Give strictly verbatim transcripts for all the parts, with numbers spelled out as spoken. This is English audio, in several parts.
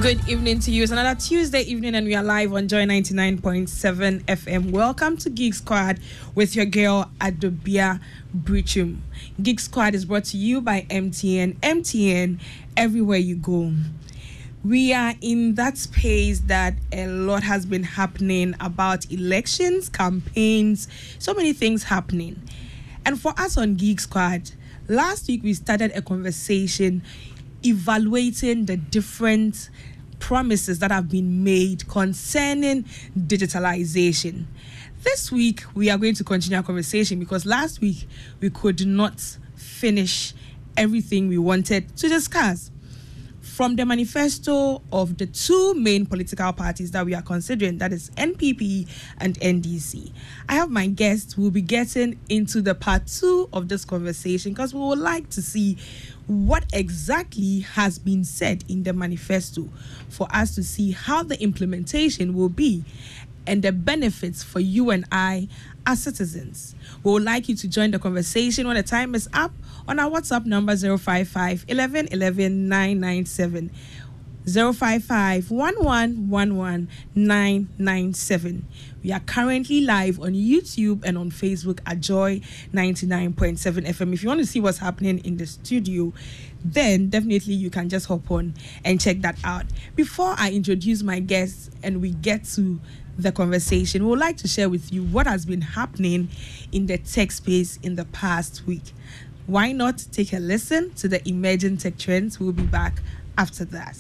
Good evening to you. It's another Tuesday evening and we are live on Joy ninety-nine point seven F M. Welcome to Geek Squad with your girl Adobia Brichum. Geek Squad is brought to you by M T N. M T N, everywhere you go. We are in that space that a lot has been happening about elections, campaigns, so many things happening. And for us on Geek Squad, last week we started a conversation evaluating the different promises that have been made concerning digitalization. This week, we are going to continue our conversation because last week we could not finish everything we wanted to discuss. From the manifesto of the two main political parties that we are considering, that is N P P and N D C. I have my guests who will be getting into the part two of this conversation because we would like to see what exactly has been said in the manifesto for us to see how the implementation will be and the benefits for you and I as citizens. We would like you to join the conversation when the time is up on our WhatsApp number zero five five, eleven eleven, nine nine seven. zero five five, one one one one, nine nine seven. We are currently live on YouTube and on Facebook at Joy ninety-nine point seven F M. If you want to see what's happening in the studio, then definitely you can just hop on and check that out. Before I introduce my guests and we get to the conversation, we would like to share with you what has been happening in the tech space in the past week. Why not take a listen to the emerging tech trends? We'll be back after that.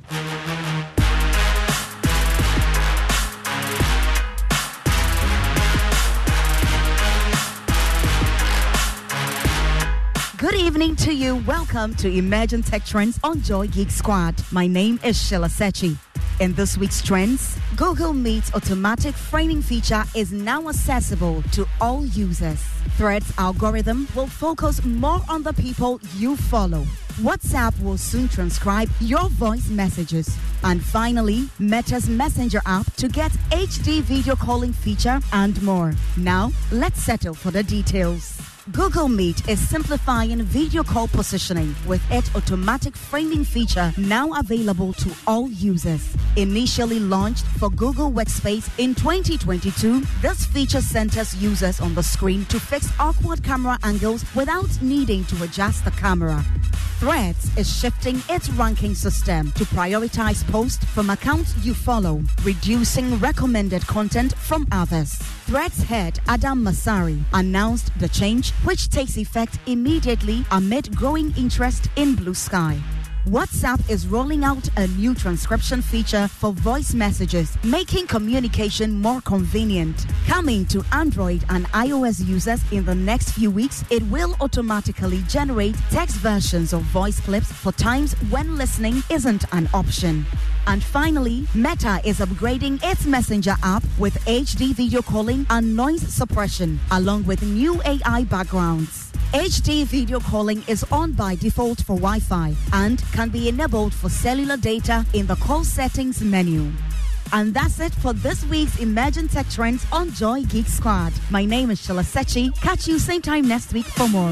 Good evening to you. Welcome to Emerging Tech Trends on Joy Geek Squad. My name is Sheila Sechi. In this week's trends, Google Meet's automatic framing feature is now accessible to all users. Threads algorithm will focus more on the people you follow. WhatsApp will soon transcribe your voice messages. And finally, Meta's Messenger app to get H D video calling feature and more. Now, let's settle for the details. Google Meet is simplifying video call positioning with its automatic framing feature now available to all users. Initially launched for Google Workspace in twenty twenty-two, this feature centers users on the screen to fix awkward camera angles without needing to adjust the camera. Threads is shifting its ranking system to prioritize posts from accounts you follow, reducing recommended content from others. Threads head Adam Masari announced the change, which takes effect immediately amid growing interest in Blue Sky. WhatsApp is rolling out a new transcription feature for voice messages, making communication more convenient. Coming to Android and iOS users in the next few weeks, it will automatically generate text versions of voice clips for times when listening isn't an option. And finally, Meta is upgrading its Messenger app with H D video calling and noise suppression, along with new A I backgrounds. H D video calling is on by default for Wi-Fi and can be enabled for cellular data in the call settings menu. And that's it for this week's Emerging Tech Trends on Joy Geek Squad. My name is Sheila Sechi. Catch you same time next week for more.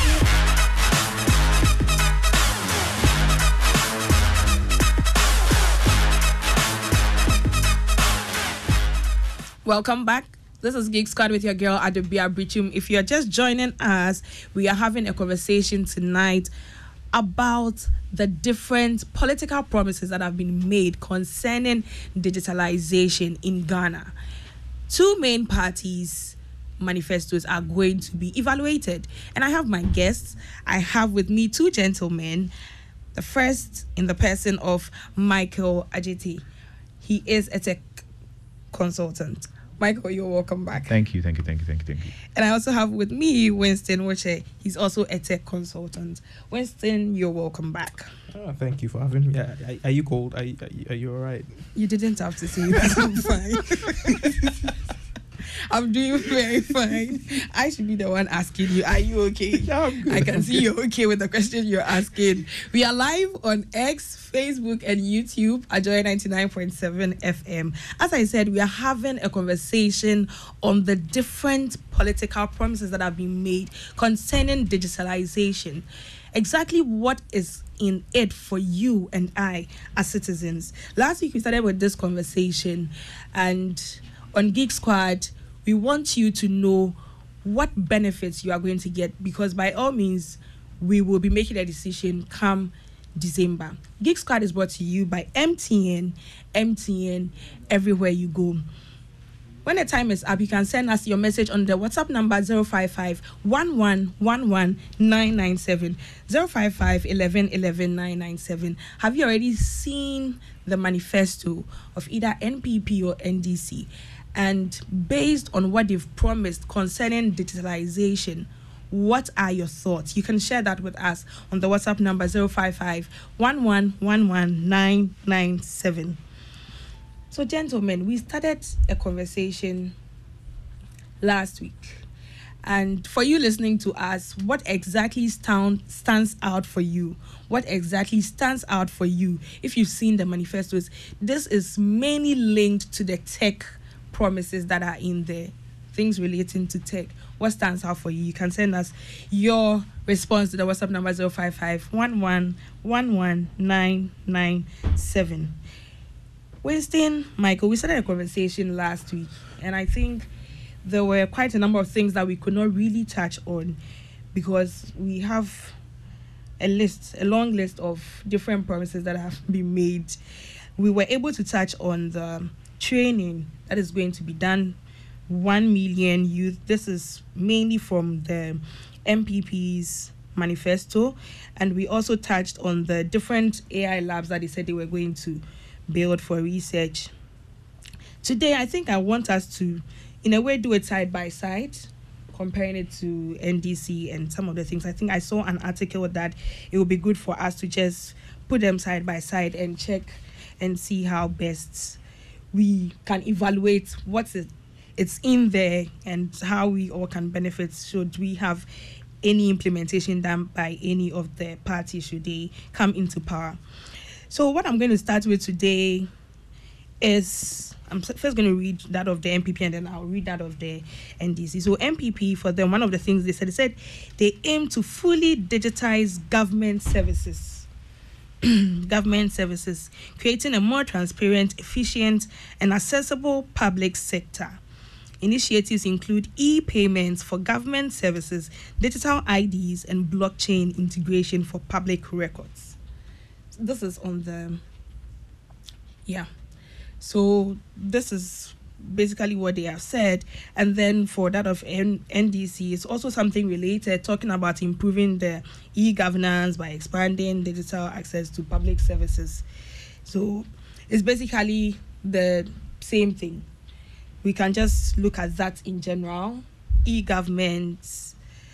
Welcome back. This is Geek Squad with your girl Adobia Brichum. If you're just joining us, we are having a conversation tonight about the different political promises that have been made concerning digitalization in Ghana. Two main parties' manifestos are going to be evaluated. And I have my guests. I have with me two gentlemen. The first in the person of Michael Ajiti. He is a tech consultant. Michael, you're welcome back. Thank you, thank you, thank you, thank you, thank you. And I also have with me Winston Woche. He's also a tech consultant. Winston, you're welcome back. Oh, thank you for having me. Are, are you cold? Are, are, you, are you all right? You didn't have to say that. I'm fine. I'm doing very fine. I should be the one asking you, are you okay? Yeah, I'm good. I can I'm see good. you're okay with the question you're asking. We are live on X, Facebook, and YouTube at Joy ninety-nine point seven F M. As I said, we are having a conversation on the different political promises that have been made concerning digitalization. exactly what is in it for you and I as citizens. Last week we started with this conversation, and on Geek Squad, we want you to know what benefits you are going to get, because by all means, we will be making a decision come December. Geek Squad is brought to you by M T N, M T N everywhere you go. When the time is up, you can send us your message on the WhatsApp number zero five five, one one one one, nine nine seven, zero five five, one one one one, nine nine seven. Have you already seen the manifesto of either N P P or N D C? And based on what they've promised concerning digitalization, what are your thoughts? You can share that with us on the WhatsApp number zero five five, one one one one, nine nine seven. So, gentlemen, we started a conversation last week. And for you listening to us, what exactly stand, stands out for you? What exactly stands out for you if you've seen the manifestos? This is mainly linked to the tech promises that are in there, things relating to tech. What stands out for you? You can send us your response to the WhatsApp number zero five five, one one one one, nine nine seven. Winston, Michael, we started a conversation last week, and I think there were quite a number of things that we could not really touch on because we have a list, a long list of different promises that have been made. We were able to touch on the training that is going to be done, one million youth. This is mainly from the M P P's manifesto, and we also touched on the different A I labs that they said they were going to build for research. Today, I think I want us to, in a way, do it side by side, comparing it to N D C and some of the things. I think I saw an article that it would be good for us to just put them side by side and check and see how best we can evaluate what's it, it's in there and how we all can benefit should we have any implementation done by any of the parties should they come into power. So what I'm going to start with today is, I'm first going to read that of the M P P and then I'll read that of the N D C. So M P P, for them, one of the things they said, they said they aim to fully digitize government services. government services, creating a more transparent, efficient, and accessible public sector. Initiatives include e-payments for government services, digital I Ds, and blockchain integration for public records. This is on the, yeah. So this is basically what they have said. And then for that of N- NDC, it's also something related, talking about improving the e-governance by expanding digital access to public services. So it's basically the same thing. We can just look at that in general. E-government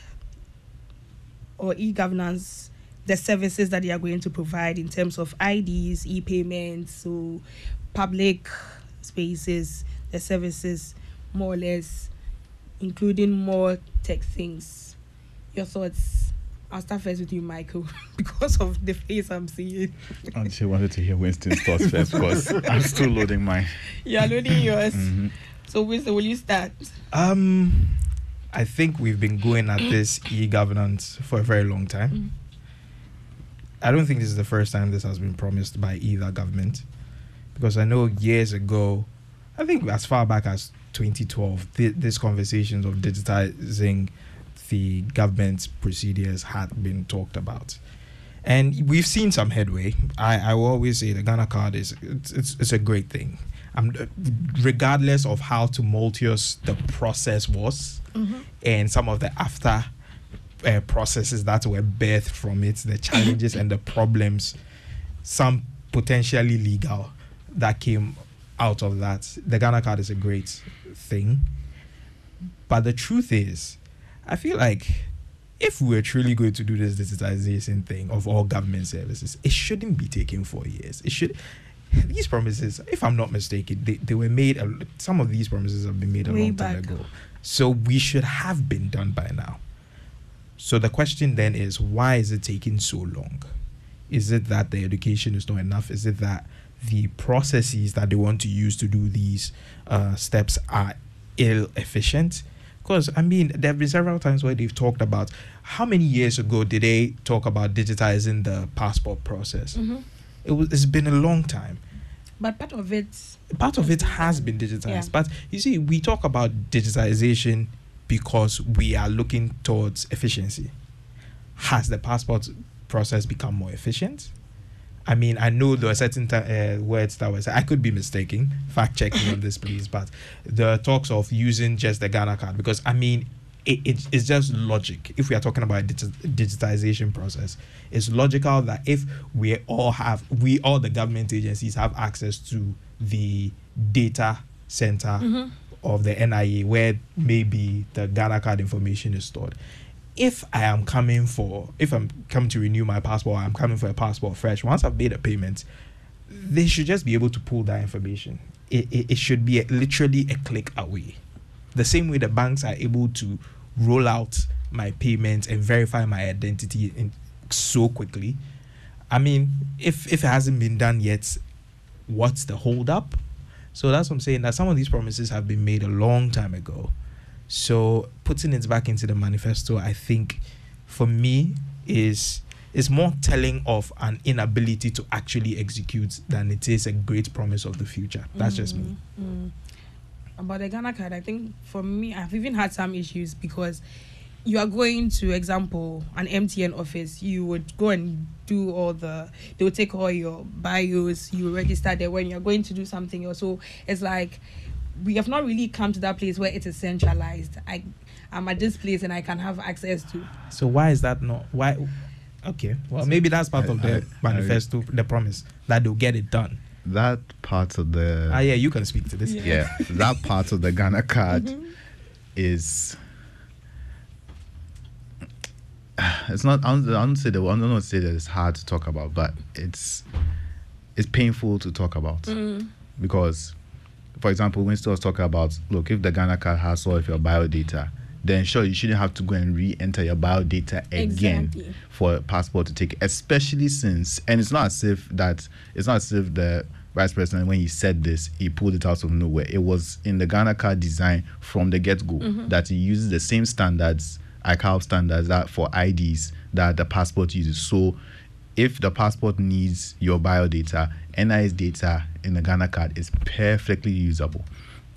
or e-governance, the services that they are going to provide in terms of I Ds, e-payments, so public spaces, the services, more or less, including more tech things. Your thoughts? I'll start first with you, Michael, because of the face I'm seeing. I actually wanted to hear Winston's thoughts first because I'm still loading mine. You're loading yours. Mm-hmm. So, Winston, will you start? Um, I think we've been going at this e-governance for a very long time. Mm. I don't think this is the first time this has been promised by either government, because I know years ago, I think as far back as twenty twelve, th- these conversations of digitizing the government procedures had been talked about. And we've seen some headway. I, I will always say the Ghana card is it's, it's, it's a great thing. Um, regardless of how tumultuous the process was, mm-hmm. and some of the after uh, processes that were birthed from it, the challenges and the problems, some potentially legal, that came out of that. The Ghana card is a great thing. But the truth is, I feel like if we're truly going to do this digitization thing of all government services, it shouldn't be taking four years. It should. These promises, if I'm not mistaken, they, they were made, uh, some of these promises have been made a Way long time back. ago. So we should have been done by now. So the question then is, why is it taking so long? Is it that the education is not enough? Is it that the processes that they want to use to do these uh, steps are ill efficient? Because, I mean, there have been several times where they've talked about how many years ago did they talk about digitizing the passport process? Mm-hmm. It was, it's been a long time. But part of it... Part of it has been digitized. Yeah. But, you see, we talk about digitization because we are looking towards efficiency. Has the passport process become more efficient? I mean, I know there are certain t- uh, words that was, I could be mistaken, fact check me on this please, but the talks of using just the Ghana card, because I mean, it, it, it's just logic. If we are talking about digi- digitization process, it's logical that if we all have, we all the government agencies have access to the data center Mm-hmm. of the N I A where maybe the Ghana card information is stored. If I am coming for, if I'm coming to renew my passport, I'm coming for a passport fresh, once I've made a payment, they should just be able to pull that information. It, it, it should be a, literally a click away. The same way the banks are able to roll out my payments and verify my identity in, so quickly. I mean, if, if it hasn't been done yet, what's the hold up? So that's what I'm saying, that some of these promises have been made a long time ago. So putting it back into the manifesto, I think, for me, is is more telling of an inability to actually execute than it is a great promise of the future. That's just me. Mm. About the Ghana card, I think for me, I've even had some issues because you are going to, example, an M T N office. You would go and do all the, they would take all your bios, you register there when you're going to do something else. So it's like, we have not really come to that place where it is centralized. I, I'm at this place and I can have access to. So why is that not? Why? Okay, well, maybe that's part I- of the I- manifesto, the promise that they'll get it done. That part of the Ah, yeah, you can speak to this. Yeah. yeah, that part of the Ghana card Mhm. is it's not. I don't, I don't say that. I don't want to say that it's hard to talk about, but it's it's painful to talk about Mm. because, for example, Winston was talking about, look, if the Ghana card has all of your bio data, then sure, you shouldn't have to go and re-enter your bio data again Exactly. for a passport to take, especially since, and it's not as if that, it's not as if the vice president, when he said this, he pulled it out of nowhere. It was in the Ghana card design from the get-go that he uses the same standards, I C A O standards, that for I Ds that the passport uses. So if the passport needs your bio data, N I S data in the Ghana card is perfectly usable.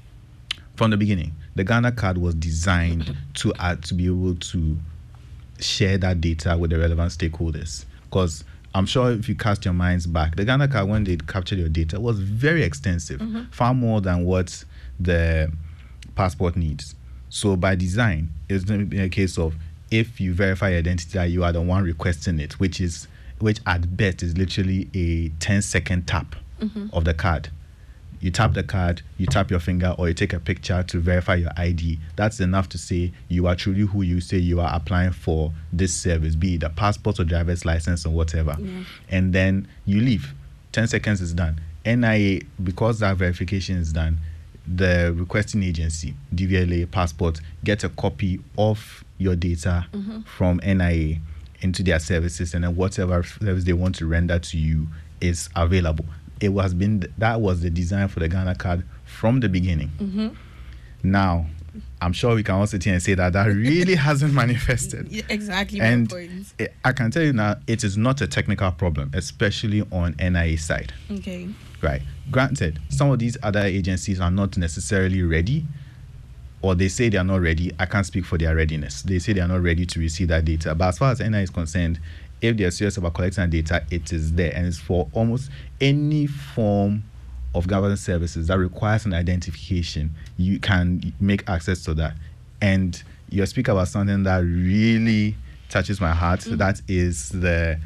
From the beginning, the Ghana card was designed to add, to be able to share that data with the relevant stakeholders. Because I'm sure if you cast your minds back, the Ghana card, when they captured your data, was very extensive, far more than what the passport needs. So by design, it's going to be a case of, if you verify your identity, you are the one requesting it, which is, which at best is literally a ten second tap of the card. You tap the card, you tap your finger, or you take a picture to verify your I D. That's enough to say you are truly who you say you are, applying for this service, be it a passport or driver's license or whatever. Yeah. And then you leave. ten seconds is done. N I A, because that verification is done, the requesting agency, D V L A, passport, gets a copy of your data from N I A into their services, and then whatever service they want to render to you is available. It was been that was the design for the Ghana card from the beginning. Mm-hmm. Now, I'm sure we can all sit here and say that that really hasn't manifested. Yeah, exactly. And my point. it, I can tell you now, it is not a technical problem, especially on N I A side. Okay. Right. Granted, some of these other agencies are not necessarily ready, or they say they are not ready. I can't speak for their readiness. They say they are not ready to receive that data. But as far as N I A is concerned, if they are serious about collecting that data, it is there, and it's for almost any form of government services that requires an identification. You can make access to that. And you speak about something that really touches my heart. Mm-hmm. That is the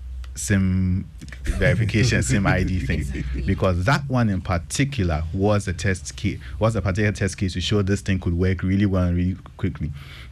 SIM verification, SIM I D thing, Exactly. because that one in particular was a test case, was a particular test case to show this thing could work really well and really quickly.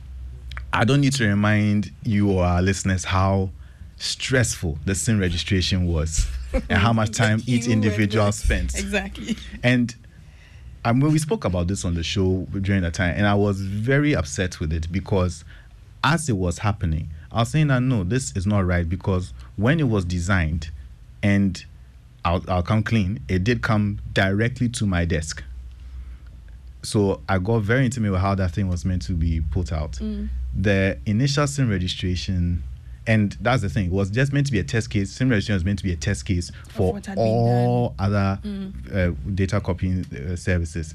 I don't need to remind you or our listeners how stressful the SIM registration was and how much time each You individual went- spent. Exactly. And I mean, we spoke about this on the show during the time, and I was very upset with it because as it was happening, I was saying that no, this is not right, because when it was designed, and I'll, I'll come clean, it did come directly to my desk. so I got very intimate with how that thing was meant to be put out. Mm. The initial SIM registration, and that's the thing, it was just meant to be a test case. SIM registration was meant to be a test case for all other Mm. uh, data copying uh, services.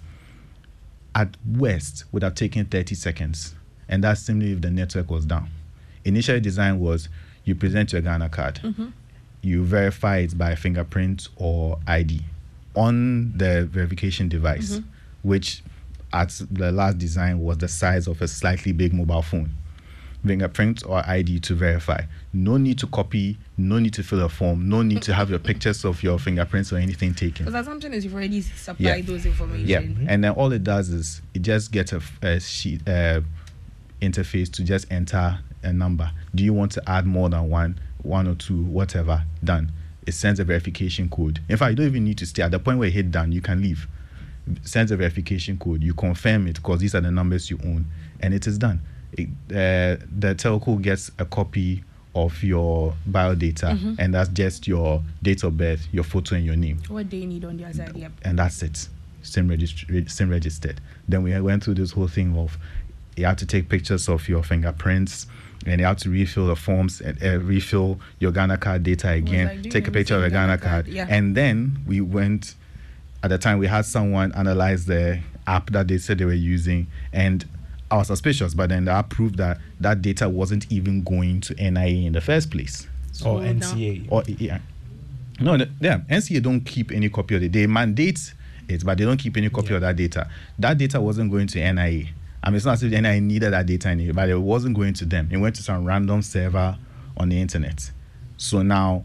At worst, would have taken thirty seconds, and that's simply if the network was down. Initial design was you present your Ghana card, Mm-hmm. you verify it by fingerprint or I D on the verification device, Mm-hmm. which at the last design was the size of a slightly big mobile phone. Fingerprint or I D to verify. No need to copy, no need to fill a form, no need to have your pictures of your fingerprints or anything taken. Because the assumption is you've already supplied Yeah. those information. Yeah, and then all it does is it just gets a, a sheet uh, interface to just enter a number. Do you want to add more than one, one or two, whatever? Done. It sends a verification code. In fact, you don't even need to stay at the point where you hit done. You can leave. Sends a verification code. You confirm it because these are the numbers you own, and it is done. It, uh, the telco gets a copy of your biodata, Mm-hmm. and that's just your date of birth, your photo, and your name. What they need on their side, yep. And that's it. SIM, regist- SIM registered. Then we went through this whole thing of you have to take pictures of your fingerprints, and you have to refill the forms and uh, refill your Ghana card data again. like doing Take a picture of a everything Ghana Ghana card, card, yeah. and then we went. At the time, we had someone analyze the app that they said they were using, and I was suspicious. But then the app proved that that data wasn't even going to N I A in the first place. So Or N C A. Or yeah, no, the- yeah, N C A don't keep any copy of it. They mandate it, but they don't keep any copy Yeah. of that data. That data wasn't going to N I A. I mean, it's not as if N I A needed that data anyway, but it wasn't going to them. It went to some random server on the internet. So now,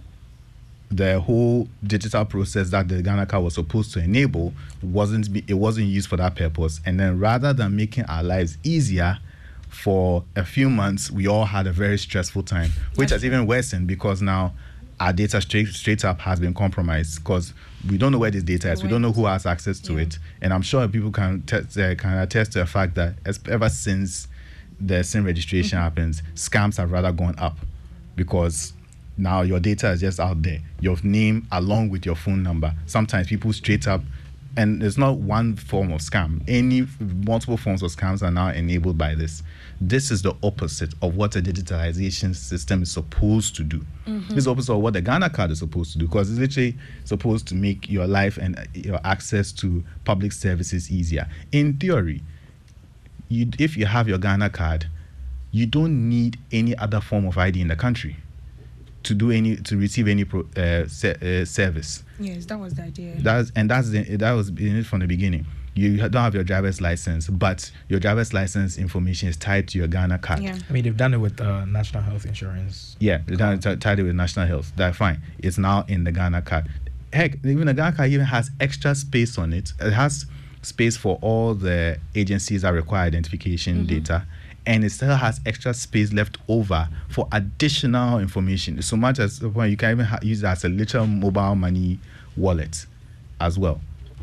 the whole digital process that the Ghana card was supposed to enable wasn't be, it wasn't used for that purpose. And then rather than making our lives easier, for a few months we all had a very stressful time, which has even worsened because now our data straight straight up has been compromised because we don't know where this data is. We don't know who has access to Yeah. it, and I'm sure people can te- uh, can attest to the fact that as, ever since the SIM registration Mm-hmm. happens, scams have rather gone up because now your data is just out there, your name along with your phone number. Sometimes people straight up, and it's not one form of scam. Any multiple forms of scams are now enabled by this. This is the opposite of what a digitalization system is supposed to do. Mm-hmm. This is the opposite of what the Ghana card is supposed to do, because it's literally supposed to make your life and uh, your access to public services easier. In theory, you, if you have your Ghana card, you don't need any other form of I D in the country to do any to receive any pro, uh, se- uh, service. Yes, that was the idea. That's and that's the, that was in it from the beginning. You don't have your driver's license, but your driver's license information is tied to your Ghana card. Yeah. I mean, they've done it with uh, National Health Insurance. Yeah, they done it t- tied it with National Health. That's fine. It's now in the Ghana card. Heck, even the Ghana card even has extra space on it. It has space for all the agencies that require identification Mm-hmm. data, and it still has extra space left over for additional information. So much as well, you can even ha- use it as a little mobile money wallet as well.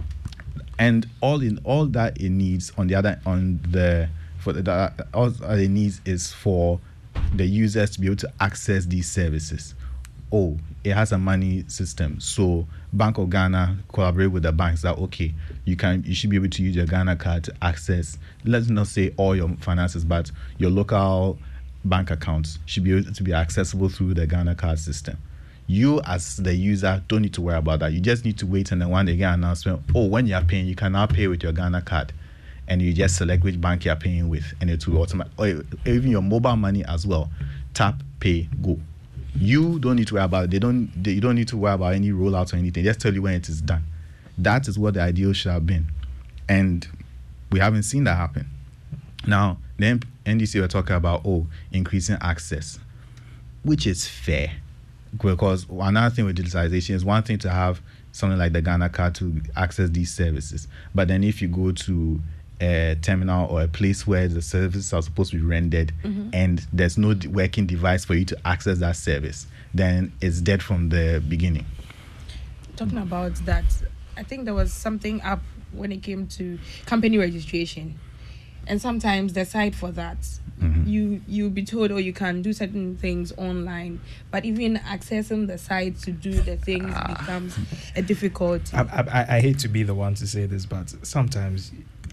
And all in all that it needs on the other on the for the, the all that it needs is for the users to be able to access these services. Oh, it has a money system, so Bank of Ghana collaborate with the banks that okay, you can you should be able to use your Ghana card to access, let's not say all your finances, but your local bank accounts should be able to be accessible through the Ghana card system. You as the user don't need to worry about that. You just need to wait, and then when they get an announcement, oh, when you are paying, you can now pay with your Ghana card, and you just select which bank you are paying with, and it will automatic, or even your mobile money as well. Tap, pay, go. You don't need to worry about it. They don't. They, you don't need to worry about any rollout or anything. Just tell you when it is done. That is what the ideal should have been, and we haven't seen that happen. Now, then N D C were talking about oh, increasing access, which is fair. Because another thing with digitalization is one thing to have something like the Ghana card to access these services, but then if you go to a terminal or a place where the services are supposed to be rendered Mm-hmm. and there's no d- working device for you to access that service, then it's dead from the beginning. Talking about that, I think there was something up when it came to company registration, and sometimes the site for that, Mhm. you you'll be told, oh, you can do certain things online, but even accessing the site to do the things becomes a difficulty. I, I, I hate to be the one to say this, but sometimes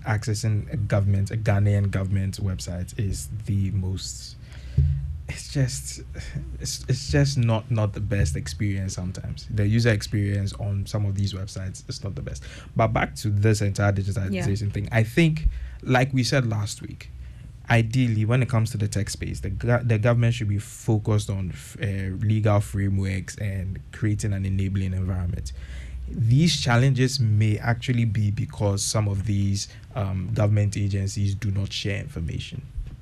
accessing a government, a Ghanaian government website is the most. It's just, it's, it's just not not the best experience sometimes. The user experience on some of these websites is not the best. But back to this entire digitalization yeah. thing, I think, like we said last week, ideally, when it comes to the tech space, the go- the government should be focused on uh, legal frameworks and creating an enabling environment. These challenges may actually be because some of these um, government agencies do not share information.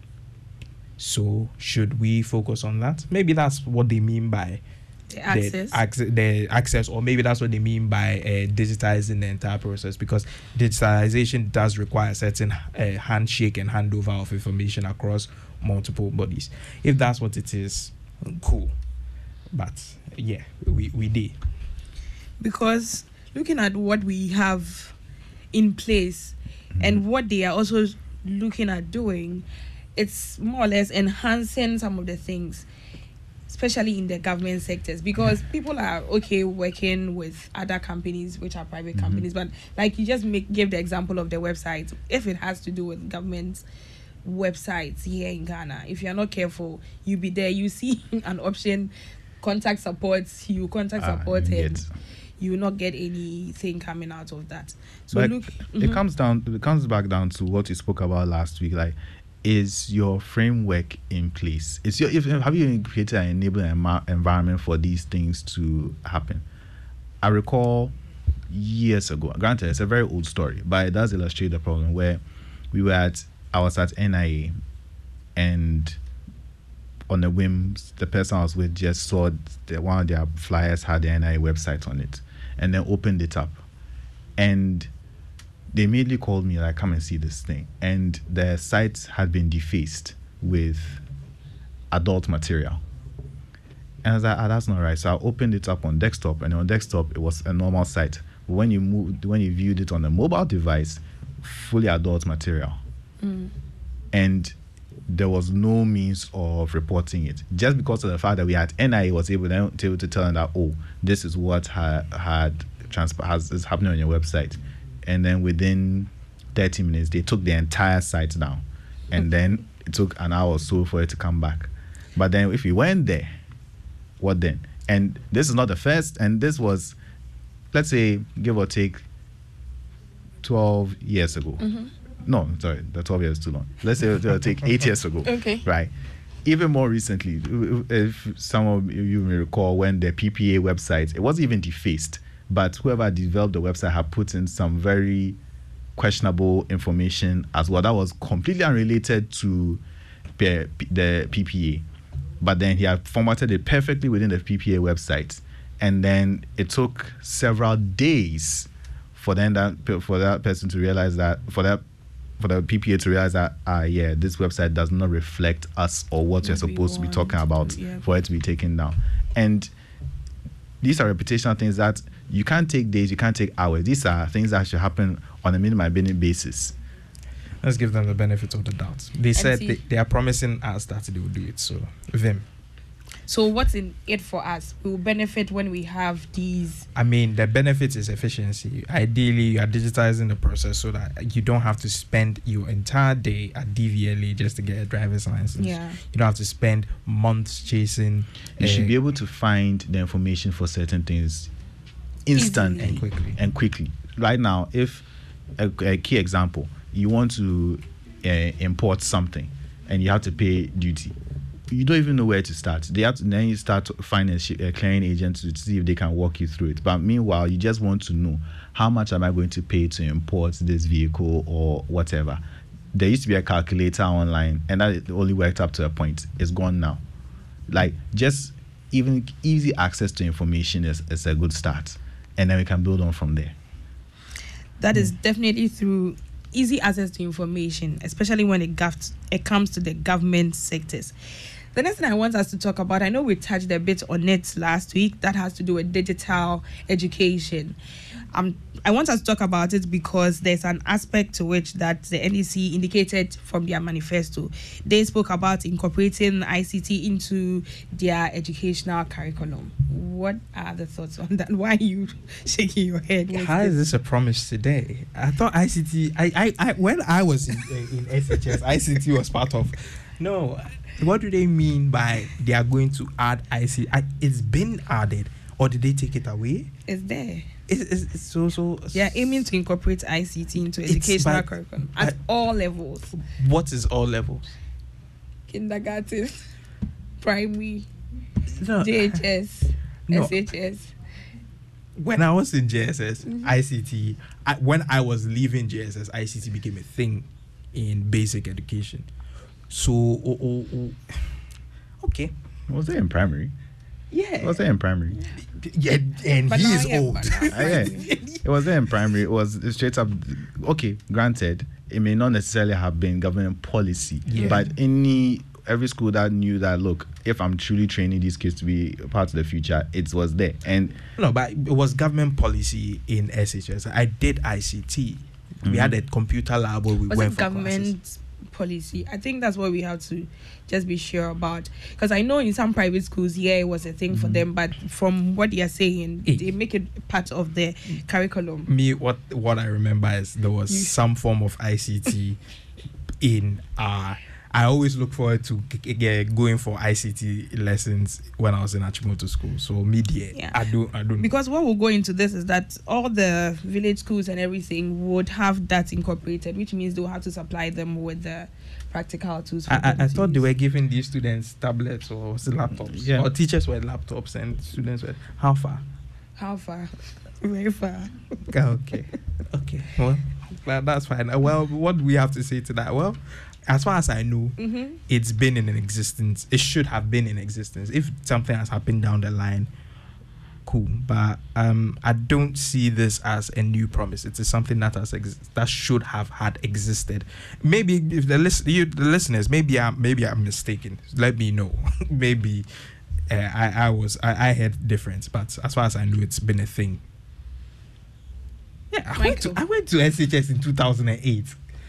So should we focus on that? Maybe that's what they mean by the access, the, access, the access, or maybe that's what they mean by uh, digitizing the entire process, because digitalization does require a certain uh, handshake and handover of information across multiple bodies. If that's what it is, cool. But yeah, we, we did. Because looking at what we have in place mm-hmm. and what they are also looking at doing, it's more or less enhancing some of the things, especially in the government sectors, because yeah. people are okay working with other companies which are private mm-hmm. companies, but like you just make give the example of the website. If it has to do with government websites here in Ghana, if you're not careful, you be there, you see an option, contact support, you contact ah, support you and you will not get anything coming out of that. So but look, it mm-hmm. comes down, it comes back down to what you spoke about last week, like. Is your framework in place? Is your if have you created an enabling em- environment for these things to happen? I recall years ago. Granted, it's a very old story, but it does illustrate the problem where we were at. I was at N I A, and on a whim, the person I was with just saw that one of their flyers had the N I A website on it, and then opened it up, and they immediately called me, like, come and see this thing. And the site had been defaced with adult material. And I was like, ah, that's not right. So I opened it up on desktop, and on desktop, it was a normal site. But when you moved, when you viewed it on a mobile device, fully adult material. Mm. And there was no means of reporting it. Just because of the fact that we had N I A was able to, able to tell them that, oh, this is what ha- had trans- has is happening on your website. And then within thirty minutes, they took the entire site down. And then it took an hour or so for it to come back. But then if you went there, what then? And this is not the first, and this was, let's say, give or take, twelve years ago. Mm-hmm. No, sorry, the twelve years is too long. Let's say it'll take eight years ago. Okay. Right. Even more recently, if some of you may recall, when the P P A website, it wasn't even defaced. But whoever developed the website had put in some very questionable information as well. That was completely unrelated to the P P A. But then he had formatted it perfectly within the P P A website. And then it took several days for then that for that person to realize that, for that for the P P A to realize that, ah, yeah, this website does not reflect us or what, what you're supposed to be talking about to, yeah. for it to be taken down. And these are reputational things that you can't take days, you can't take hours. These are things that should happen on a minimum minute basis. Let's give them the benefit of the doubt. They M C said they, they are promising us that they will do it. So, Vim. So, what's in it for us? We will benefit when we have these. I mean, the benefit is efficiency. Ideally, you are digitizing the process so that you don't have to spend your entire day at D V L A just to get a driver's license. Yeah. You don't have to spend months chasing. You uh, should be able to find the information for certain things instantly and quickly. And quickly. Right now, if a, a key example, you want to uh, import something and you have to pay duty, you don't even know where to start. They have to, then you start finding a clearing agent to see if they can walk you through it. But meanwhile, you just want to know, how much am I going to pay to import this vehicle or whatever? There used to be a calculator online, and that only worked up to a point. It's gone now. Like, just even easy access to information is, is a good start. And then we can build on from there. That mm. is definitely through easy access to information, especially when it, gov- it comes to the government sectors. The next thing I want us to talk about, I know we touched a bit on it last week, that has to do with digital education. Um, I want us to talk about it because there's an aspect to which that the N E C indicated from their manifesto. They spoke about incorporating I C T into their educational curriculum. What are the thoughts on that? Why are you shaking your head? How is this a promise today? I thought I C T, I, I, I when I was in, uh, in S H S, I C T was part of. No, what do they mean by they are going to add I C T? I, it's been added, or did they take it away? It's there. It's, it's, it's so so. They are aiming to incorporate I C T into educational by- curriculum at by- all levels. What is all levels? Kindergarten, primary, No, J H S, No. S H S. when I was in J S S, Mhm. I C T, I, when I was leaving J S S, I C T became a thing in basic education. So, oh, oh, oh. okay. Was it in primary? Yeah. Was it in primary? Yeah, and But he now, is yeah, old. but now- Ah, yeah. It was there in primary. It was straight up. Okay, granted, it may not necessarily have been government policy, Yeah. but any every school that knew that, look, if I'm truly training these kids to be part of the future, it was there. And No, but it was government policy in S H S. I did I C T. We Mhm. had a computer lab where we Was went it for government classes. policy? I think that's what we have to just be sure about. Because I know in some private schools, yeah, it was a thing for Mhm. them, but from what you're saying, Eh. they make it part of the curriculum. Me, what what I remember is there was You- some form of I C T in uh I always look forward to g- g- going for I C T lessons when I was in Achimoto school. So media, Yeah. I do I don't Because what will go into this is that all the village schools and everything would have that incorporated, which means they'll have to supply them with the practical tools. For I, them I, I to thought they use. were giving these students tablets or was it laptops. Yeah. Or teachers were laptops and students were how far? How far? Very far. Okay. Okay. Well, that, that's fine. Uh, Well, what do we have to say to that? Well, as far as I know, Mm-hmm. it's been in existence. It should have been in existence. If something has happened down the line, cool. But um, I don't see this as a new promise. It is something that has ex- that should have had existed. Maybe if the list, you, the listeners, maybe I'm maybe I'm mistaken. Let me know. maybe uh, I I was I, I had different. But as far as I know, it's been a thing. Yeah, I went to Michael. I went to S H S in two thousand eight.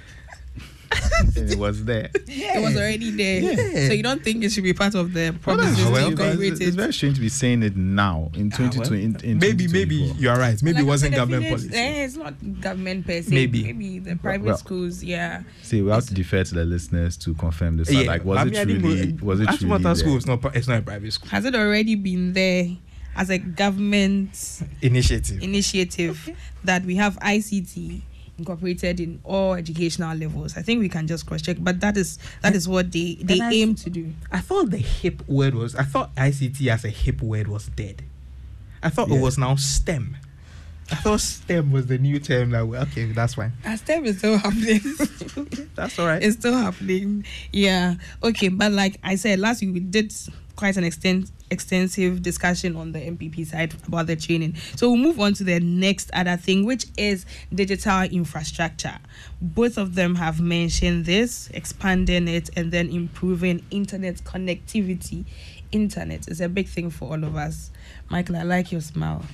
and it was there. It was already there. Yeah. So you don't think it should be part of the Well, promises that's- to well, because incorporate it's, it? it's very strange to be saying it now in Ah, twenty well, twenty. in, in maybe maybe twenty twenty-four. you're right. Maybe Like it I wasn't said, the government village- policy. eh, it's not government per se. Maybe. Maybe the private well, schools, yeah. See, we have to defer to the listeners to confirm this. Yeah, Like, was I it mean, I didn't truly? know- Was it Achimota truly there? School is not. pri- It's not a private school Has it already been there as a government initiative. initiative that we have I C T incorporated in all educational levels? I think we can just cross check, but that is that is what they they And I- aim to do. I thought the hip word was. I thought I C T as a hip word was dead. I thought Yeah. it was now STEM. I thought STEM was the new term. That we okay, that's fine. Our STEM is still happening. That's all right. It's still happening. Yeah. Okay. But like I said, last week we did quite an extent, extensive discussion on the M P P side about the training. So we'll move on to the next other thing, which is digital infrastructure. Both of them have mentioned this, expanding it and then improving internet connectivity. Internet is a big thing for all of us. Michael, I like your smile.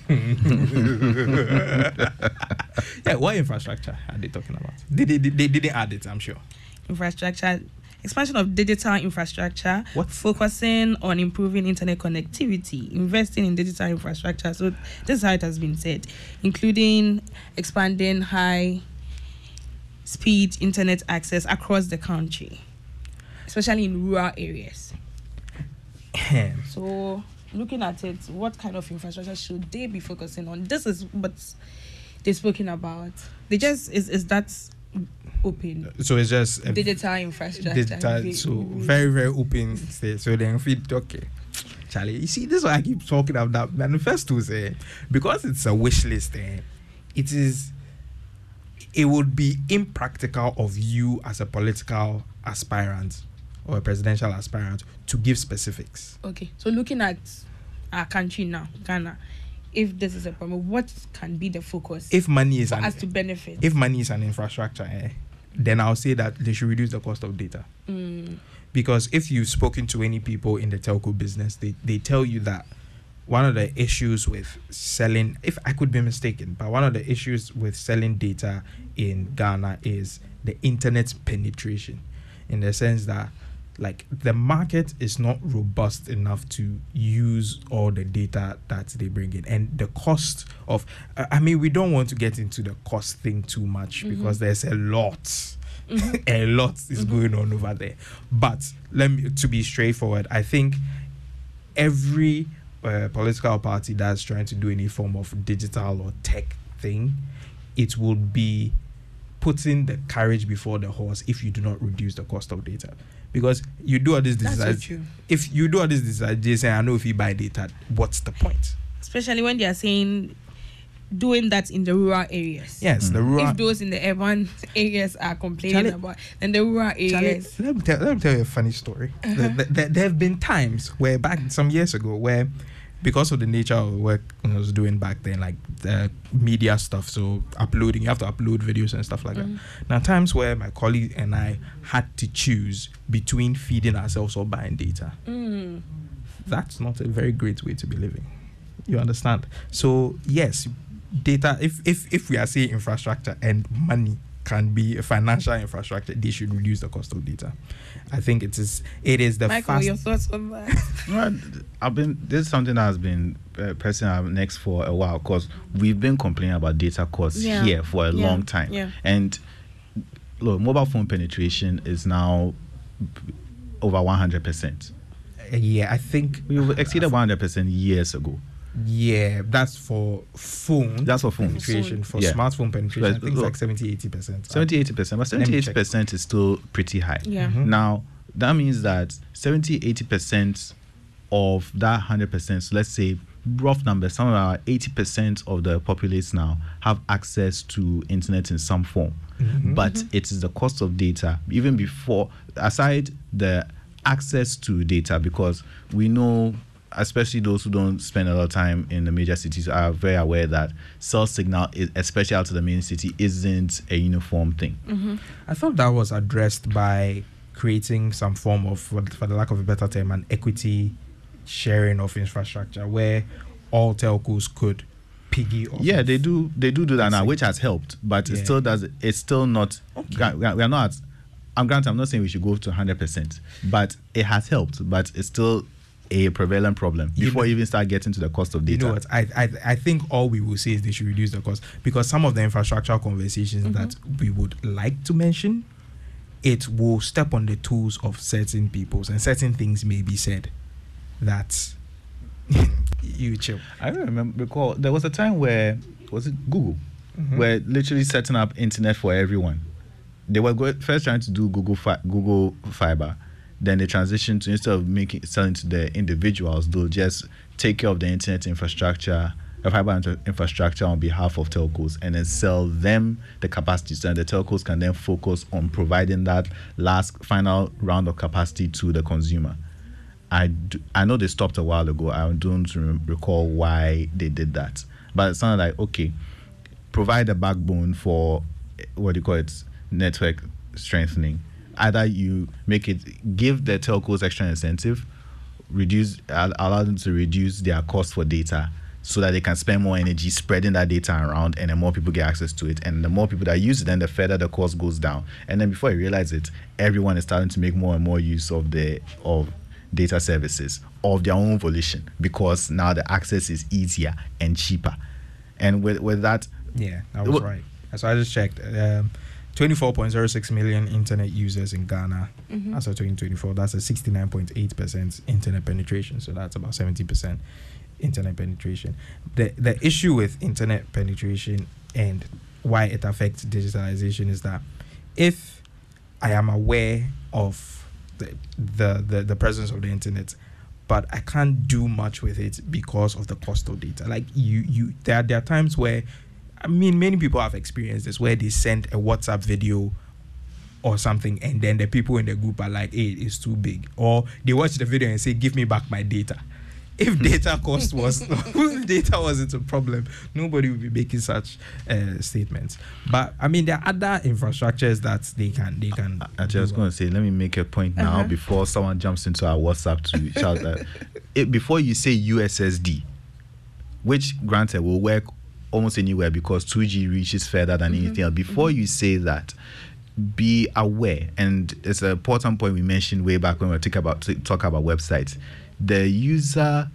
Yeah, what infrastructure are they talking about? They, they, they, they didn't add it, I'm sure. Infrastructure, expansion of digital infrastructure, What? focusing on improving internet connectivity, investing in digital infrastructure. So this is how it has been said, including expanding high speed internet access across the country, especially in rural areas. So looking at it, what kind of infrastructure should they be focusing on? This is what they're speaking about. They just is is that open So it's just a digital infrastructure. digital, Ve- so very very open state. So then feed okay, Charlie. You see, this is why I keep talking about that manifestos, eh? Because it's a wish list. Eh? It is. It would be impractical of you as a political aspirant or a presidential aspirant to give specifics. Okay, so looking at our country now, Ghana, if this is a problem, what can be the focus If money is for an us to benefit? if money is an infrastructure, eh, then I'll say that they should reduce the cost of data. Mm. Because if you've spoken to any people in the telco business, they, they tell you that one of the issues with selling, if I could be mistaken, but one of the issues with selling data in Ghana is the internet penetration, in the sense that like the market is not robust enough to use all the data that they bring in, and the cost of uh, I mean, we don't want to get into the cost thing too much, mm-hmm. because there's a lot mm-hmm. a lot is mm-hmm. going on over there. But let me, to be straightforward, I think every uh, political party that's trying to do any form of digital or tech thing, it would be putting the carriage before the horse if you do not reduce the cost of data. Because you do all this design. If you do all this design, they say, I know if you buy data, what's the point? Especially when they are saying doing that in the rural areas. Yes, mm. the rural. If those in the urban areas are complaining Charlie, about, then the rural areas. Charlie, let, me tell, let me tell you a funny story. Uh-huh. There, there, there have been times where, back some years ago, where because of the nature of the work I was doing back then, like the media stuff, so uploading, you have to upload videos and stuff like mm. that. Now, times where my colleague and I had to choose between feeding ourselves or buying data. Mm. That's not a very great way to be living. You understand? So, yes, data, if, if, if we are saying infrastructure and money can be a financial infrastructure, they should reduce the cost of data. I think it is it is the Michael, fast... your thoughts on that? Well, I've been this is something that has been uh, pressing our necks for a while, because we've been complaining about data costs yeah. here for a yeah. long time. Yeah. And look, mobile phone penetration is now over one hundred percent. Uh, yeah, I think we exceeded one hundred percent years ago. Yeah, that's for phone. That's for phone penetration. For yeah. smartphone penetration, But I think it's like seventy, eighty percent. seventy, eighty percent. But seventy, eighty percent is still pretty high. Yeah. Mm-hmm. Now, that means that seventy, eighty percent of that one hundred percent, so let's say rough numbers, somewhere around eighty percent of the populace now have access to internet in some form. Mm-hmm. But mm-hmm. it is the cost of data, even before, aside the access to data, because we know, especially those who don't spend a lot of time in the major cities, are very aware that cell signal, is, especially out of the main city, isn't a uniform thing. Mm-hmm. I thought that was addressed by creating some form of, for the lack of a better term, an equity sharing of infrastructure where all telcos could piggy off. Yeah, they do. They do do that now, which has helped, but yeah. it still does. It's still not. Okay. We are, we are not. I'm granted. I'm not saying we should go to one hundred percent, but it has helped. But it's still a prevalent problem before you even start getting to the cost of data. You know what? I, I I think all we will say is they should reduce the cost, because some of the infrastructural conversations mm-hmm. that we would like to mention, it will step on the toes of certain peoples, and certain things may be said that you chill. I don't remember, recall there was a time where, was it Google, mm-hmm. were literally setting up internet for everyone. They were go- first trying to do Google fi- Google Fiber. Then they transitioned to, instead of making selling to the individuals, they'll just take care of the internet infrastructure, the fiber inter- infrastructure on behalf of telcos, and then sell them the capacity, so that the telcos can then focus on providing that last final round of capacity to the consumer. I, do, I know they stopped a while ago. I don't re- recall why they did that, but it sounded like, okay, provide a backbone for, what do you call it, network strengthening. Either you make it, give the telcos extra incentive, reduce, allow them to reduce their cost for data, so that they can spend more energy spreading that data around, and then more people get access to it. And the more people that use it, then the further the cost goes down. And then before you realize it, everyone is starting to make more and more use of the of data services of their own volition, because now the access is easier and cheaper. And with with that, yeah, that was right. So I just checked. Um, twenty-four point zero six million internet users in Ghana mm-hmm. as of twenty twenty-four. That's a sixty-nine point eight percent internet penetration. So that's about seventy percent internet penetration. The the issue with internet penetration and why it affects digitalization is that if I am aware of the the the, the presence of the internet, but I can't do much with it because of the cost of data. Like you you there, there are times where, I mean, many people have experienced this, where they send a WhatsApp video or something, and then the people in the group are like, hey, it's too big. Or they watch the video and say, give me back my data. if data cost was if data wasn't a problem, nobody would be making such uh, statements. But I mean, there are other infrastructures that they can they can. I just going to say, let me make a point now Uh-huh. before someone jumps into our WhatsApp to shout that. It, before you say U S S D, which granted will work almost anywhere because two G reaches further than Mm-hmm. anything else. Before you say that, be aware, and it's an important point we mentioned way back when we were talking about talk about websites. The user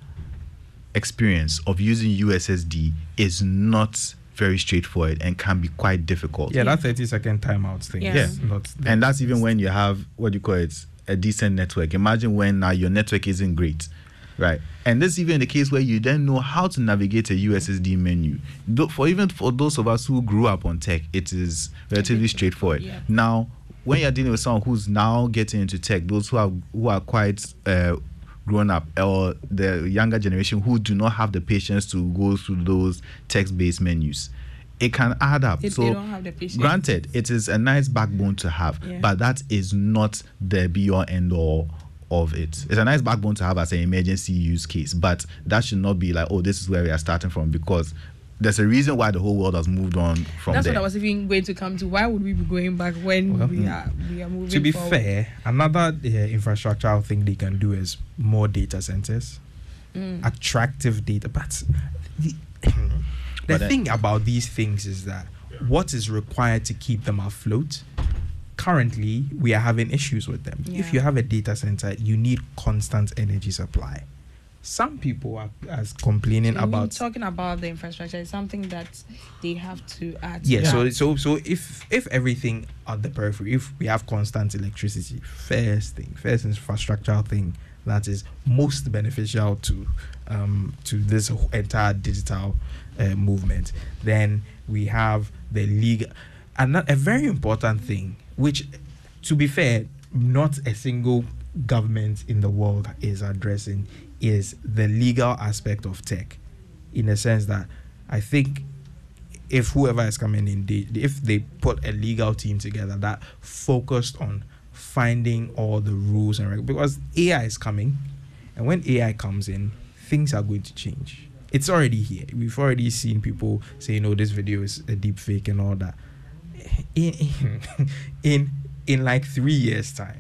experience of using U S S D is not very straightforward and can be quite difficult. Yeah, that thirty second timeout thing. Yeah. is not And that's even when you have, what do you call it, a decent network. Imagine when now your network isn't great, right? And this is even the case where you then know how to navigate a U S S D menu. Though, for even for those of us who grew up on tech, it is relatively straightforward. Yeah. Now, when you're dealing with someone who's now getting into tech, those who are who are quite uh, grown up, or the younger generation who do not have the patience to go through those text-based menus, it can add up. They, so they don't have the patience. granted, it is a nice backbone to have, Yeah. but that is not the be all end all of it. It's a nice backbone to have as an emergency use case, but that should not be like, oh, this is where we are starting from, because there's a reason why the whole world has moved on from That's there. what I was even going to come to. Why would we be going back when Well, we are we are moving To be forward? fair, another uh, infrastructural thing they can do is more data centers, Mm. attractive data. But the, the But then- thing about these things is that what is required to keep them afloat. Currently, we are having issues with them. Yeah. If you have a data center, you need constant energy supply. Some people are as complaining I mean, about talking about the infrastructure is something that they have to add. to yeah, that. so so so if if everything at the periphery, if we have constant electricity, first thing, first infrastructural thing that is most beneficial to um to this whole entire digital uh, movement, then we have the legal, and a very important thing, which, to be fair, not a single government in the world is addressing, is the legal aspect of tech, in the sense that I think if whoever is coming in, they, if they put a legal team together that focused on finding all the rules and reg- because A I is coming, and when A I comes in, things are going to change. It's already here. We've already seen people say, "No, this video is a deep fake" and all that. In in in, in like three years' time,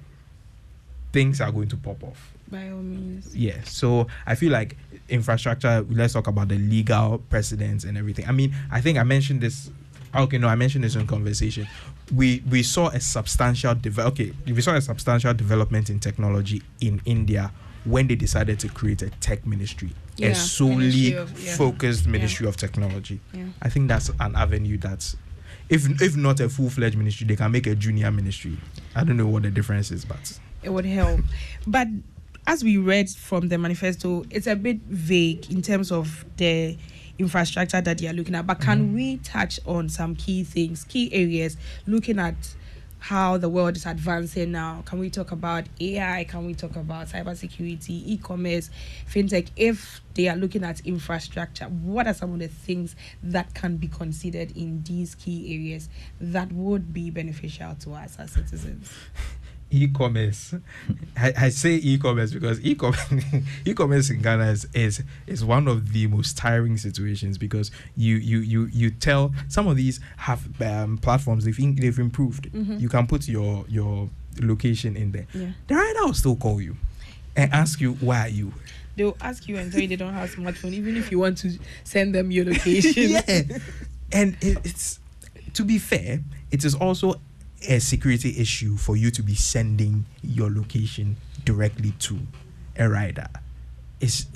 things are going to pop off. By all means. Yeah, so I feel like infrastructure, let's talk about the legal precedents and everything. I mean, I think I mentioned this, okay, no, I mentioned this in conversation. We we saw a substantial, devel- okay, we saw a substantial development in technology in India when they decided to create a tech ministry, Yeah, a solely Ministry of- yeah. focused ministry of technology. Yeah. I think that's an avenue that's, if if not a full-fledged ministry, they can make a junior ministry. I don't know what the difference is, but It would help. But as we read from the manifesto, it's a bit vague in terms of the infrastructure that they are looking at. But can Mm-hmm. we touch on some key things, key areas, looking at how the world is advancing now? Can we talk about A I? Can we talk about cybersecurity, e-commerce, fintech? If they are looking at infrastructure, what are some of the things that can be considered in these key areas that would be beneficial to us as citizens? e-commerce. I, I say e-commerce because e-commerce e-commerce in Ghana is, is is one of the most tiring situations, because you you you you tell some of these have um, platforms they've in, they've improved. Mhm. You can put your your location in there. Yeah. The rider will still call you and ask you, why are you? They'll ask you and tell you they don't have smartphone, even if you want to send them your location. Yeah, and it, it's, to be fair, it is also a security issue for you to be sending your location directly to a rider. It's,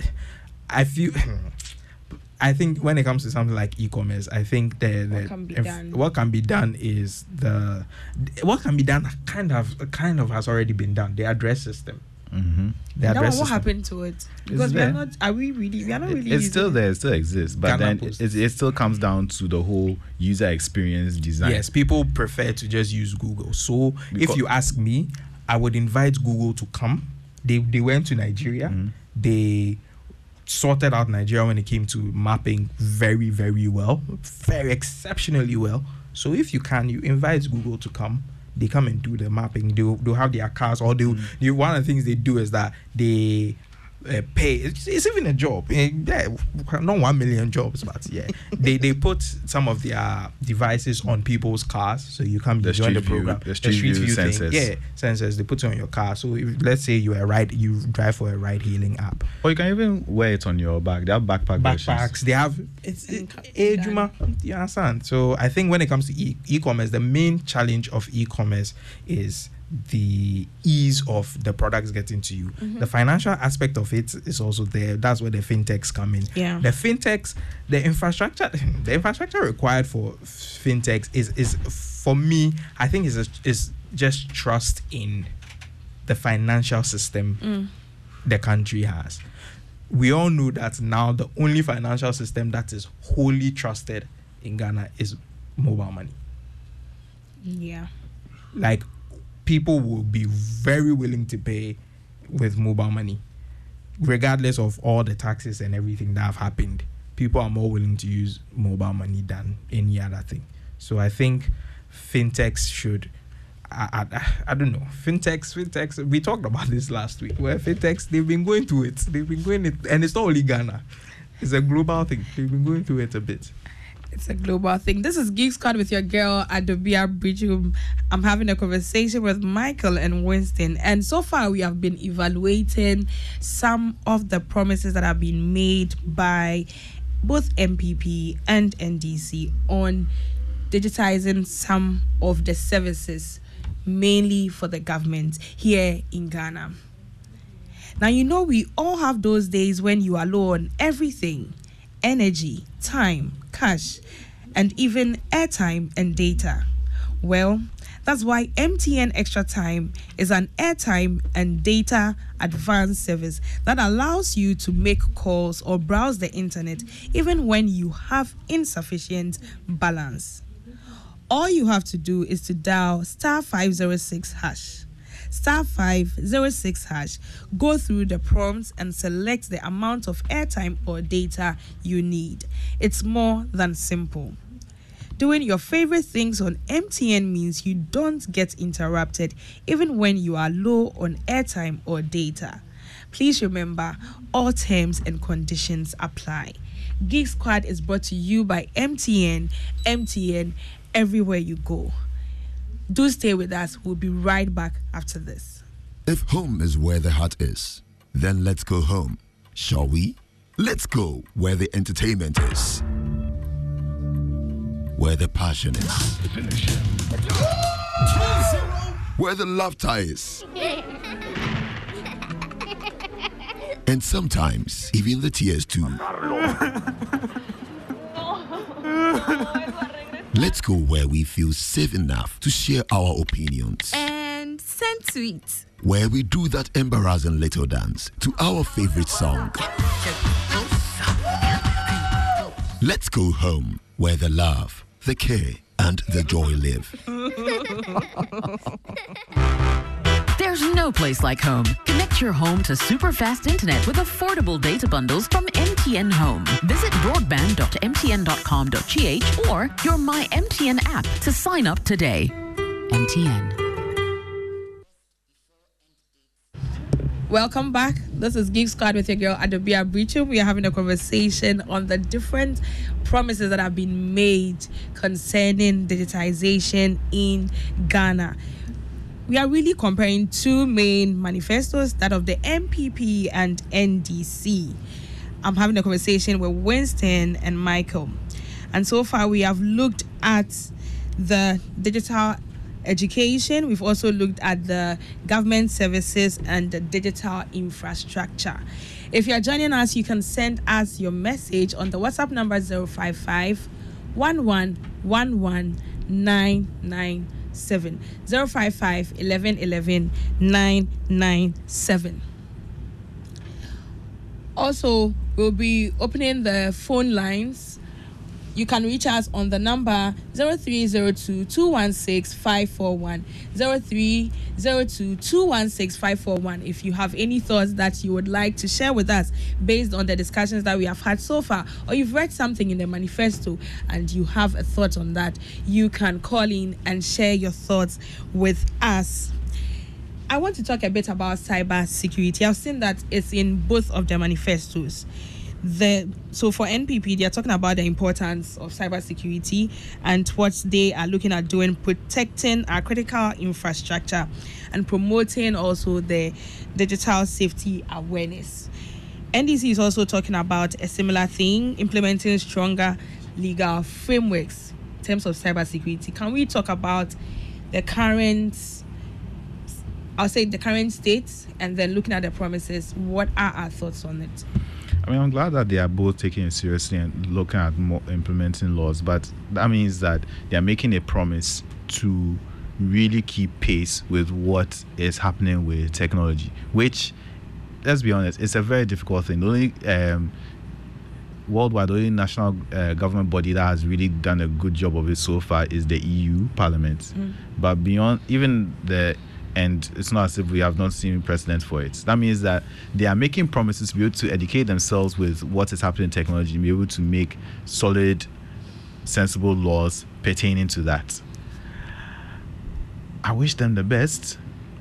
I feel, I think when it comes to something like e-commerce, I think the, the What can be if- done? what can be done is the what can be done kind of kind of has already been done. The address system. Mm-hmm. The That one, address what system. happened to it? Because we are there. not. Are we really? We are not really. It's using still it. there, it still exists, but Ghana then Post. it, it still comes down to the whole user experience design. Yes, people prefer to just use Google. So Because- if you ask me, I would invite Google to come. They they went to Nigeria. Mhm. They sorted out Nigeria when it came to mapping very, very well, very exceptionally well. So if you can, you invite Google to come. They come and do the mapping. They'll, they'll have their cars, or they'll, Mm. they, one of the things they do is that they uh, pay. It's, it's even a job. Uh, yeah, not one million jobs, but yeah, they they put some of their devices on people's cars, so you can The join the street view- program. the street view thing. sensors. Yeah, sensors. They put it on your car. So if, let's say you are ride, you drive for a ride-hailing app. Or you can even wear it on your back. They have backpack versions. Backpacks. They have it's In it, ca- eh, in Juma, you understand? So I think when it comes to e- e-commerce, the main challenge of e-commerce is the ease of the products getting to you. Mm-hmm. The financial aspect of it is also there. That's where the fintechs come in. Yeah. The fintechs, the infrastructure, the infrastructure required for fintechs is is for me, I think is a, is just trust in the financial system Mm. the country has. We all know that now the only financial system that is wholly trusted in Ghana is mobile money. Yeah. Like, people will be very willing to pay with mobile money, regardless of all the taxes and everything that have happened. People are more willing to use mobile money than any other thing. So I think fintechs should, I, I, I don't know, fintechs, fintechs, we talked about this last week, where fintechs, they've been going through it. They've been going it, and it's not only Ghana. It's a global thing. They've been going through it a bit. It's a global thing. This is Geek Squad with your girl Adobia Bridgum. I'm having a conversation with Michael and Winston, and so far we have been evaluating some of the promises that have been made by both M P P and N D C on digitizing some of the services, mainly for the government here in Ghana. Now, you know, we all have those days when you are low on everything: energy, time, cash, and even airtime and data. Well, that's why M T N Extra Time is an airtime and data advanced service that allows you to make calls or browse the internet even when you have insufficient balance. All you have to do is to dial star five zero six hash. Star five zero six hash, go through the prompts and select the amount of airtime or data you need. It's more than simple. Doing your favorite things on M T N means you don't get interrupted even when you are low on airtime or data. Please remember, all terms and conditions apply. Geek Squad is brought to you by M T N. M T N, everywhere you go. Do stay with us. We'll be right back after this. If home is where the heart is, then let's go home, shall we? Let's go where the entertainment is, where the passion is, where the laughter is, and sometimes even the tears too. Let's go where we feel safe enough to share our opinions. And send tweets. Where we do that embarrassing little dance to our favorite song. Let's go home where the love, the care, and the joy live. There's no place like home. Connect your home to super fast internet with affordable data bundles from M T N Home. Visit broadband dot m t n dot com dot g h or your My M T N app to sign up today. M T N. Welcome back. This is Geek Squad with your girl Adobia Bridgum. We are having a conversation on the different promises that have been made concerning digitization in Ghana. We are really comparing two main manifestos, that of the M P P and N D C. I'm having a conversation with Winston and Michael. And so far we have looked at the digital education. We've also looked at the government services and the digital infrastructure. If you are joining us, you can send us your message on the WhatsApp number zero five five, one one one one, nine nine seven. zero five five, eleven eleven, nine nine seven. Also, we'll be opening the phone lines. You can reach us on the number zero three zero two, two one six, five four one, zero three zero two, two one six, five four one. If you have any thoughts that you would like to share with us based on the discussions that we have had so far, or you've read something in the manifesto and you have a thought on that, you can call in and share your thoughts with us. I want to talk a bit about cyber security. I've seen that it's in both of their manifestos. The so for N P P, they are talking about the importance of cybersecurity and what they are looking at doing, protecting our critical infrastructure and promoting also the digital safety awareness. N D C is also talking about a similar thing, implementing stronger legal frameworks in terms of cybersecurity. Can we talk about the current, I'll say the current state, and then looking at the promises? What are our thoughts on it? I mean, I'm glad that they are both taking it seriously and looking at more implementing laws, but that means that they are making a promise to really keep pace with what is happening with technology, which, let's be honest, it's a very difficult thing. The only um, worldwide, the only national uh, government body that has really done a good job of it so far is the E U Parliament. Mm. But beyond, even the and it's not as if we have not seen precedent for it. That means that they are making promises to be able to educate themselves with what is happening in technology and be able to make solid, sensible laws pertaining to that. I wish them the best.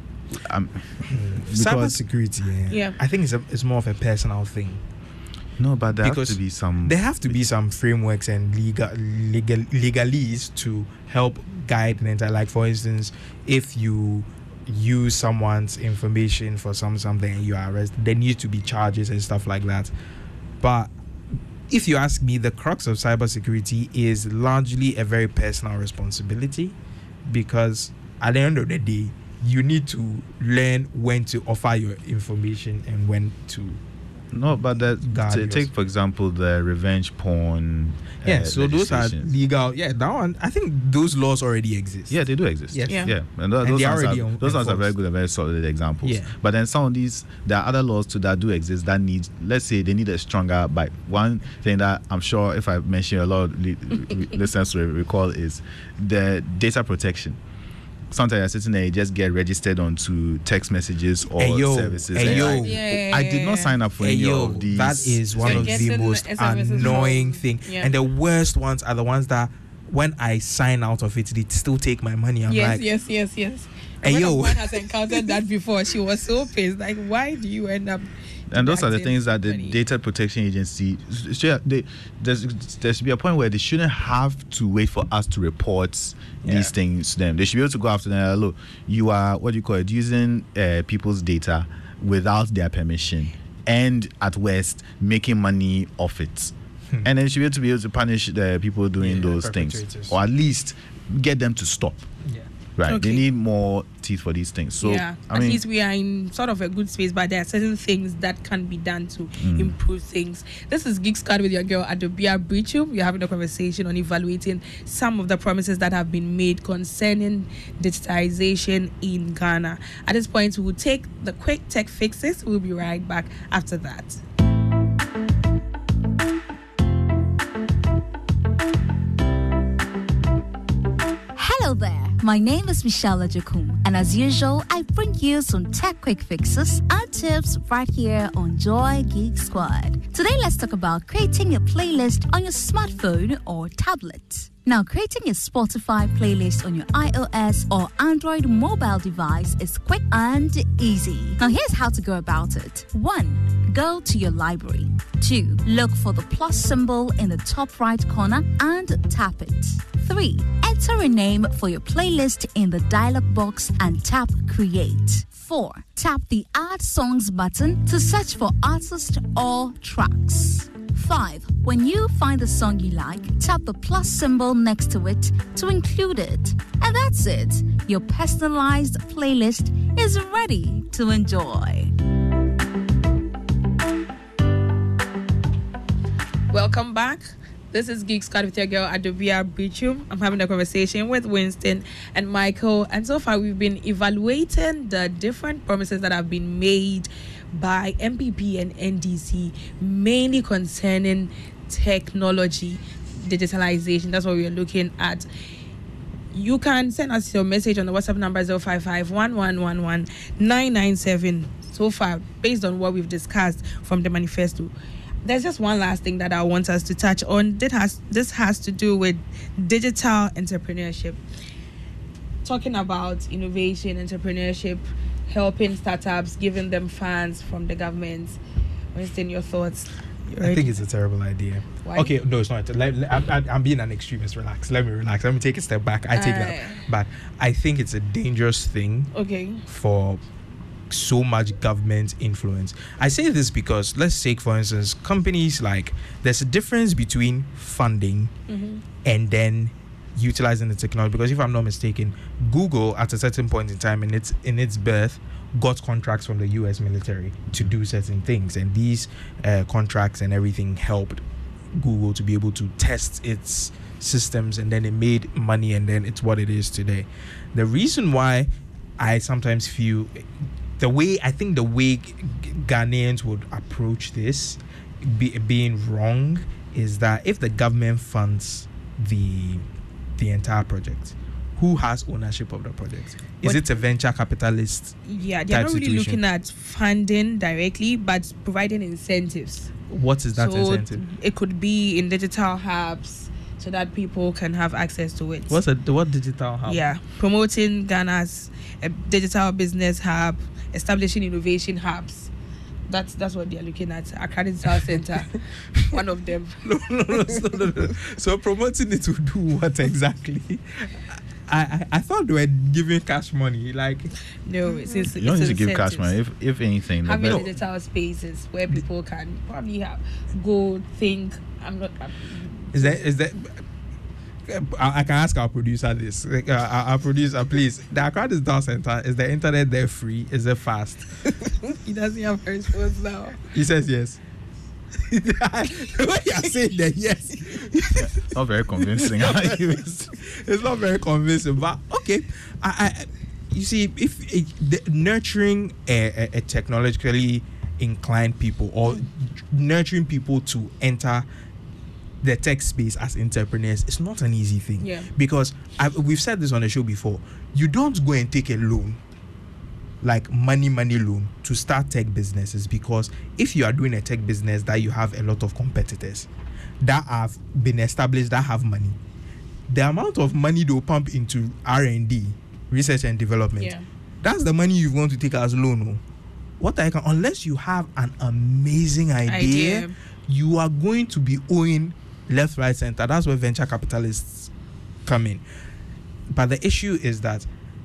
Um, Cyber security, yeah. yeah. I think it's, a, it's more of a personal thing. No, but there because have to be some. There have to be some frameworks and legal, legal legalese to help guide the entire. Like, for instance, if you use someone's information for some something and you are arrested, there needs to be charges and stuff like that. But if you ask me, the crux of cybersecurity is largely a very personal responsibility, because at the end of the day, you need to learn when to offer your information and when to. No, but that, t- yours. take for example the revenge porn. Yeah, uh, so those are legal. Yeah, that one. I think those laws already exist. Yeah, they do exist. Yes. Yeah, yeah. And, th- and those, they ones already are, on, those ones are very enforced. good and very solid examples. Yeah. But then some of these, there are other laws too that do exist that need, let's say, they need a stronger. But one thing that I'm sure, if I mention a lot of li- listeners will recall, is the data protection. Sometimes you're sitting there, you just get registered onto text messages or hey, yo, services. Hey, and yo. I, Yeah. I did not sign up for Hey, any yo, of these. that is one So of getting the most S M Ss annoying from- thing. yeah. And the worst ones are the ones that when I sign out of it, they still take my money. I'm yes, like, yes, yes, yes. Hey, When yo. one has encountered that before, she was so pissed. Like, why do you end up? And those are the deducting things that the money? Data Protection Agency, should- they, there's, there should be a point where they shouldn't have to wait for us to report Yeah. these things to them. They should be able to go after them. Look, you are, what do you call it, using uh, people's data without their permission, and at worst, making money off it. Hmm. And then you should be able to be able to punish the people doing Yeah, those things, perpetrators. or at least get them to stop. Yeah. Right? Okay. They need more teeth for these things. So, yeah, I at mean, least we are in sort of a good space, but there are certain things that can be done to Mm. improve things. This is Geek Squad with your girl Adobia Brichum. We're having a conversation on evaluating some of the promises that have been made concerning digitization in Ghana. At this point, we will take the quick tech fixes. We'll be right back after that. Hello there. My name is Michelle Ajakum, and as usual, I bring you some tech quick fixes and tips right here on Joy Geek Squad. Today, let's talk about creating a playlist on your smartphone or tablet. Now, creating a Spotify playlist on your iOS or Android mobile device is quick and easy. Now, here's how to go about it. one. Go to your library. two. Look for the plus symbol in the top right corner and tap it. three. Enter a name for your playlist in the dialog box and tap Create. four. Tap the Add Songs button to search for artist or tracks. five. When you find the song you like, tap the plus symbol next to it to include it. And that's it. Your personalized playlist is ready to enjoy. Welcome back. This is Geek Squad with your girl Adobia Brichum. I'm having a conversation with Winston and Michael, and so far we've been evaluating the different promises that have been made by M P P and N D C, mainly concerning technology, digitalization. That's what we're looking at. You can send us your message on the WhatsApp number zero five five, one one one one, nine nine seven. So far, based on what we've discussed from the manifesto. There's just one last thing that I want us to touch on. That has this has to do with digital entrepreneurship. Talking about innovation, entrepreneurship, helping startups, giving them funds from the government. Winston, your thoughts? I think it's a terrible idea. Why? Okay, no, it's not. Let, let, I, I'm being an extremist. Relax. Let me relax. Let me take a step back. I take Uh, that back. I think it's a dangerous thing Okay. for so much government influence. I say this because, let's take, for instance, companies like, there's a difference between funding Mm-hmm. and then utilizing the technology. Because if I'm not mistaken, Google at a certain point in time in its in its birth got contracts from the U S military to do certain things, and these uh, contracts and everything helped Google to be able to test its systems, and then it made money, and then it's what it is today. The reason why I sometimes feel the way I think the way G- Ghanaians would approach this be, being wrong is that if the government funds the the entire project, who has ownership of the project? Is What- it a venture capitalist? Yeah, they're type not really situation? looking at funding directly, but providing incentives. What is that so incentive? it could be in digital hubs so that people can have access to it. What's a what digital hub? Yeah, promoting Ghana's uh, digital business hub, establishing innovation hubs. That's that's what they're looking at. Accra Digital Center, one of them. no, no, no, no, no, no. So promoting it to do what exactly? I, I, I thought they were giving cash money. Like, No, it's, it's You don't it's need to give cash incentives. money. If if anything, the Having best- digital spaces where people can probably have go think. I'm not. I'm, is that is that? I, I can ask our producer this. Like, uh, our, our producer, please. The Accra Digital Center, is the internet there free? Is it fast? he doesn't have a response now. He says yes. The way you are saying that yes, not very convincing. it's not very convincing. But okay, I, I you see, if it, the, nurturing a, a, a technologically inclined people or nurturing people to enter the tech space as entrepreneurs, it's not an easy thing. Yeah. Because I, we've said this on the show before. You don't go and take a loan, like money, money loan, to start tech businesses, because if you are doing a tech business that you have a lot of competitors that have been established, that have money, the amount of money they'll pump into R and D, research and development, Yeah. that's the money you want to take as loan. Oh. What I can, unless you have an amazing idea, Idea. you are going to be owing left, right, center. That's where venture capitalists come in. But the issue is that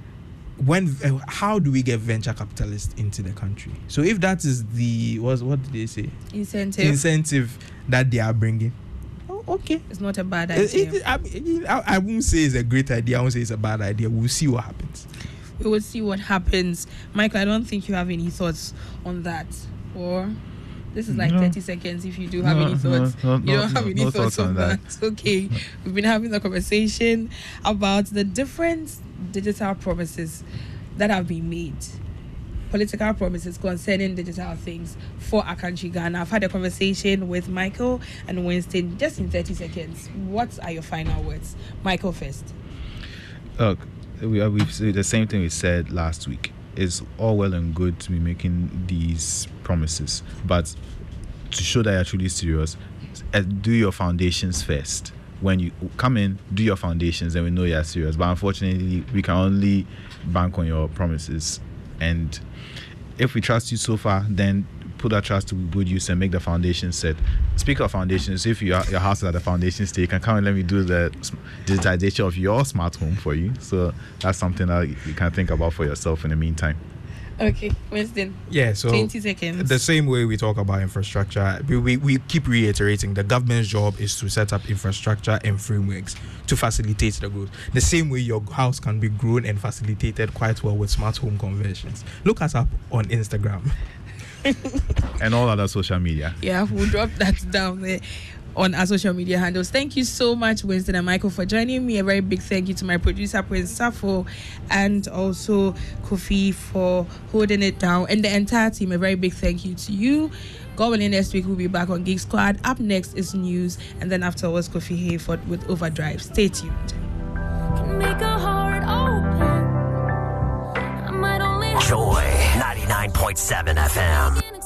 when uh, how do we get venture capitalists into the country? So if that is the what what did they say Incentive. incentive that they are bringing, oh, okay. It's not a bad It- idea. it- I, mean, I, I won't say it's a great idea. I won't say it's a bad idea. We'll see what happens. We will see what happens. Michael, I don't think you have any thoughts on that. Or this is like No. thirty seconds if you do have No, any thoughts. no, no, you don't no, have no, any no thoughts, thoughts on on that. that. Okay. We've been having a conversation about the different digital promises that have been made. Political promises concerning digital things for our country, Ghana. I've had a conversation with Michael and Winston just in thirty seconds. What are your final words? Michael first. Look, we are, we've said the same thing we said last week. It's all well and good to be making these promises, but to show that you're truly serious, uh, do your foundations first. When you come in, do your foundations, and we know you're serious. But unfortunately, we can only bank on your promises. And if we trust you so far, then put that trust to good use and make the foundation set. Speak of foundations, if you are, your house is at the foundation stage, you can come and let me do the sm- digitization of your smart home for you. So that's something that you can think about for yourself in the meantime. Okay, Winston. Yeah, so twenty seconds. the same way we talk about infrastructure, we, we, we keep reiterating the government's job is to set up infrastructure and frameworks to facilitate the growth. The same way your house can be grown and facilitated quite well with smart home conversions. Look us up on Instagram. And all other social media. Yeah, we'll drop that down there on our social media handles. Thank you so much, Winston and Michael, for joining me. A very big thank you to my producer, Prince Safo, and also Kofi for holding it down, and the entire team. A very big thank you to you. God willing, next week we'll be back on Geek Squad. Up next is news, and then afterwards, Kofi Hayford with Overdrive. Stay tuned. Make a heart open. I might only Joy ninety-nine point seven F M.